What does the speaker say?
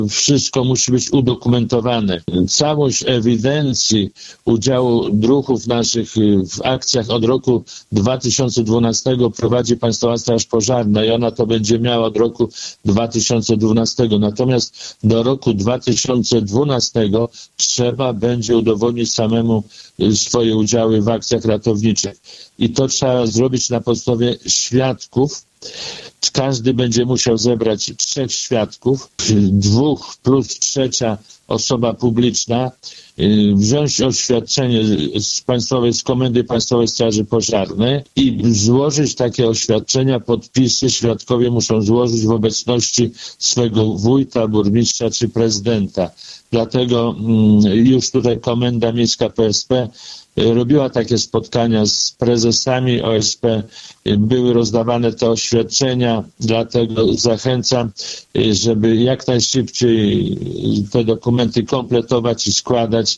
wszystko musi być udokumentowane. Całość ewidencji udziału druhów naszych w akcjach od roku 2012 prowadzi Państwowa Straż Pożarna i ona to będzie miała od roku 2012. Natomiast do roku 2012 trzeba będzie udowodnić samemu swoje udziały w akcjach ratowniczych. I to trzeba zrobić na podstawie świadków. Każdy będzie musiał zebrać 3 świadków, 2 plus 3 osoba publiczna, wziąć oświadczenie z Komendy Państwowej Straży Pożarnej i złożyć takie oświadczenia, podpisy świadkowie muszą złożyć w obecności swego wójta, burmistrza czy prezydenta. Dlatego już tutaj Komenda Miejska PSP robiła takie spotkania z prezesami OSP, były rozdawane te oświadczenia, dlatego zachęcam, żeby jak najszybciej te dokumenty kompletować i składać,